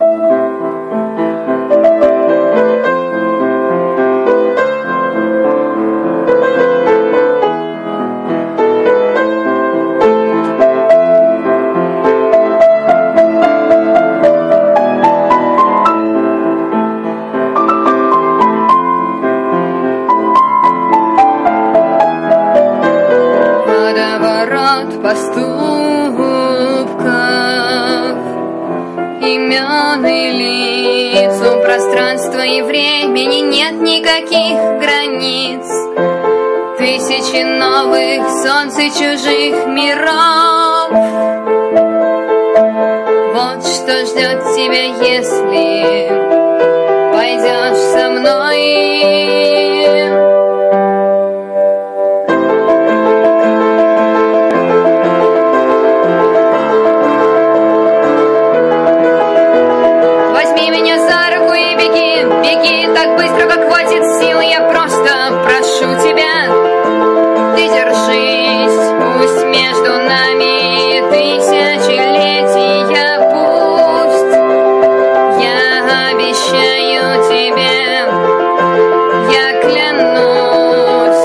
Поступков, имен и лиц, у пространства и времени нет никаких границ. Тысячи новых солнц и чужих миров. Вот что ждет тебя, если пойдешь со мной. Беги так быстро, как хватит сил, я просто прошу тебя. Ты держись, пусть между нами тысячелетия, пусть. Я обещаю тебе, я клянусь.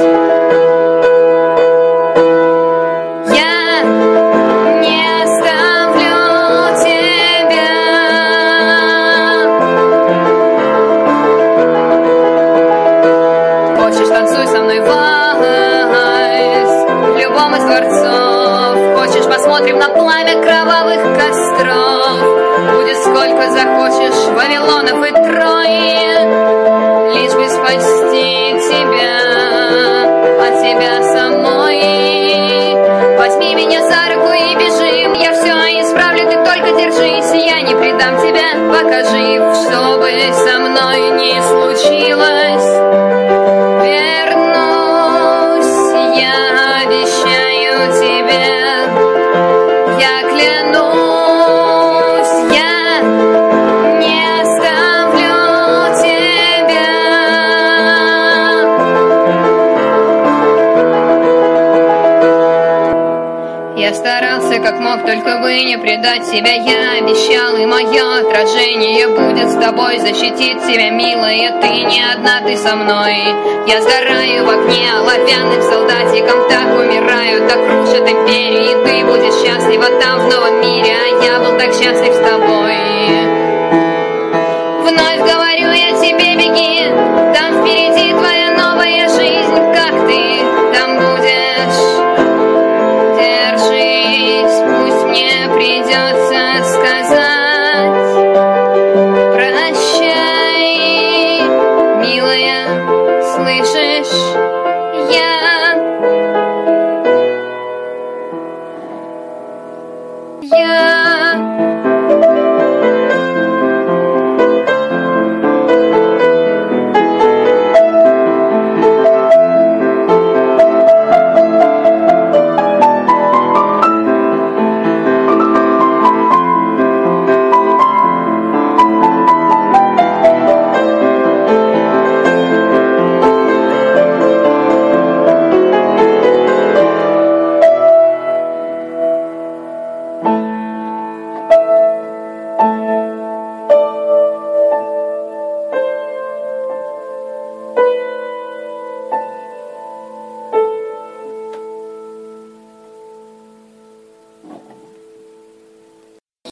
Я не оставлю тебя. Хочешь, танцуй со мной вальс в любом из дворцов. Хочешь, посмотрим на пламя кровавых костров. Будет сколько захочешь Вавилонов и Трои, лишь бы спасти тебя от тебя самой. Возьми меня за руку и бежим, я все исправлю, ты только держись. Я не предам тебя, покажи, что бы со мной не случилось. Я старался как мог, только бы не предать себя. Я обещал, и мое отражение будет с тобой. Защитить тебя, милая, ты не одна, ты со мной. Я сгораю в огне оловянным солдатиком. Так умираю, так крушат империи. Ты будешь счастлива там, в новом мире, а я был так счастлив с тобой.